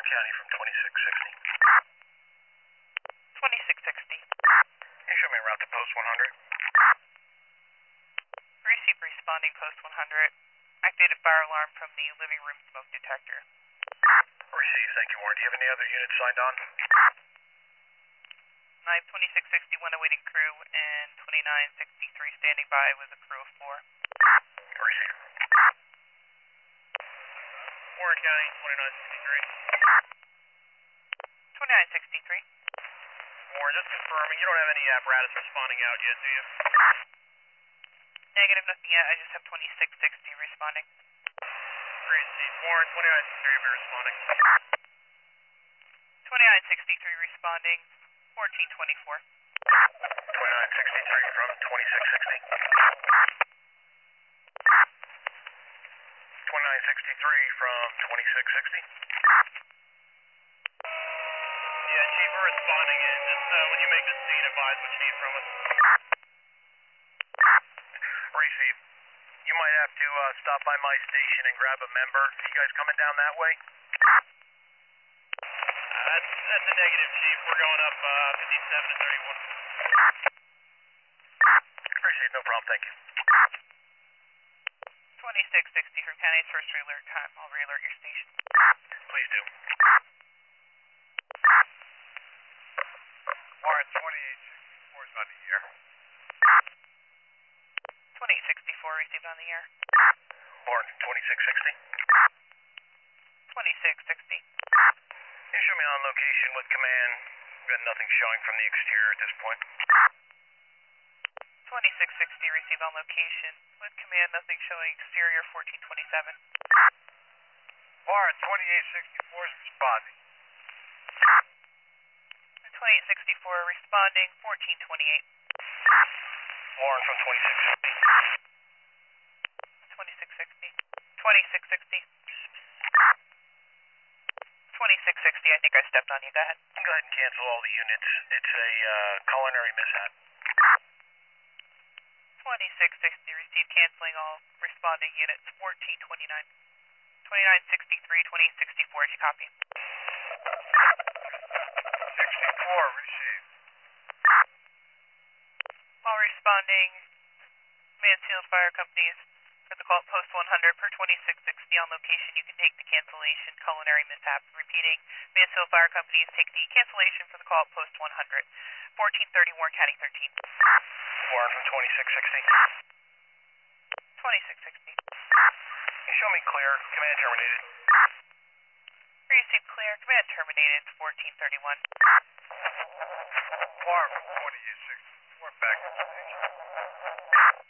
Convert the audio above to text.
County from 2660. 2660. Can you show me a route to post 100? Receive responding post 100. Activated fire alarm from the living room smoke detector. Receive, thank you, Warren. Do you have any other units signed on? 2661 awaiting crew and 2963 standing by with a crew of 4. Receive. Warren County, 2963. 2963. Warren, just confirming, you don't have any apparatus responding out yet, do you? Negative, nothing yet. I just have 2660 responding. Receive. Warren, 2963 will be responding. 2963 responding. 1424. 2963 from 2660. 2963 from 2660. Yeah, Chief, we're responding in. Just when you make the scene, advise what you need from us. Receive. You might have to stop by my station and grab a member. You guys coming down that way? That's a negative, Chief. We're going up 57 to 31. Appreciate it. No problem. Thank you. 2660 from County's first alert time. I'll re-alert your station. Please do. Warren, 2864 is on the air. 2864 received on the air. Warren, 2660. 2660. Can you show me on location with command? We've got nothing showing from the exterior at this point. 2660 received on location with command, nothing showing exterior 1427. Warren, 2864 is responding. 2864 responding 1428. Warren from 2660. 2660. 2660. 2660, I think I stepped on you. Go ahead. Go ahead and cancel all the units. It's a culinary mishap. 2660, receive canceling all responding units 1429. 2963, 2064, did you copy? 64, receive. All responding Mansfield Fire Companies for the call at post 100 per 2660 on location. You can take the cancellation, culinary mishap. Repeating, Mansfield Fire Companies take the cancellation for the call at post 100. 1430 Warren County 13. Warren from 2660. 2660. Can you show me clear? Command terminated. Receive clear. Command terminated 1431. Warren from 2860. We're back to the station.